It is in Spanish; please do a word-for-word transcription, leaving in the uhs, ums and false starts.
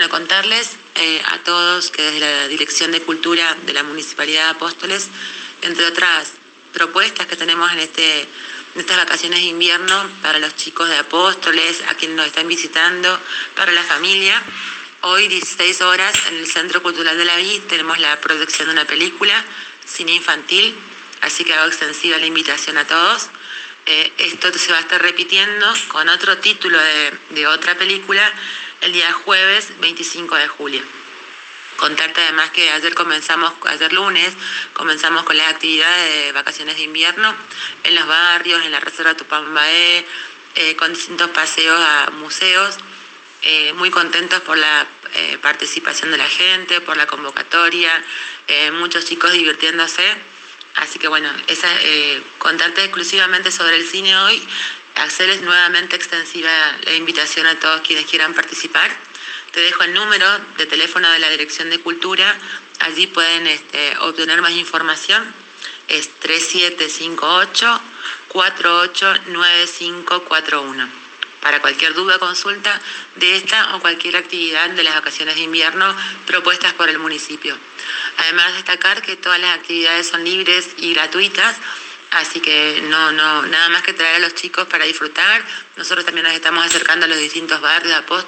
contarles eh, a todos que desde la Dirección de Cultura de la Municipalidad de Apóstoles, entre otras propuestas que tenemos en, este, en estas vacaciones de invierno para los chicos de Apóstoles, a quienes nos están visitando, para la familia, hoy dieciséis horas en el Centro Cultural de la V I tenemos la proyección de una película, cine infantil, así que hago extensiva la invitación a todos. Eh, esto se va a estar repitiendo con otro título de, de otra película el día jueves veinticinco de julio. Contarte además que ayer comenzamos, ayer lunes, comenzamos con las actividades de vacaciones de invierno en los barrios, en la Reserva Tupambaé, eh, con distintos paseos a museos, eh, muy contentos por la eh, participación de la gente, por la convocatoria, eh, muchos chicos divirtiéndose. Así que bueno, esa, eh, contarte exclusivamente sobre el cine hoy, hacerles nuevamente extensiva la invitación a todos quienes quieran participar. Te dejo el número de teléfono de la Dirección de Cultura, allí pueden este, obtener más información, es tres siete cinco ocho, cuatro ocho nueve cinco cuatro uno. Para cualquier duda o consulta de esta o cualquier actividad de las vacaciones de invierno propuestas por el municipio. Además, destacar que todas las actividades son libres y gratuitas, así que no, no, nada más que traer a los chicos para disfrutar. Nosotros también nos estamos acercando a los distintos barrios de Apóstoles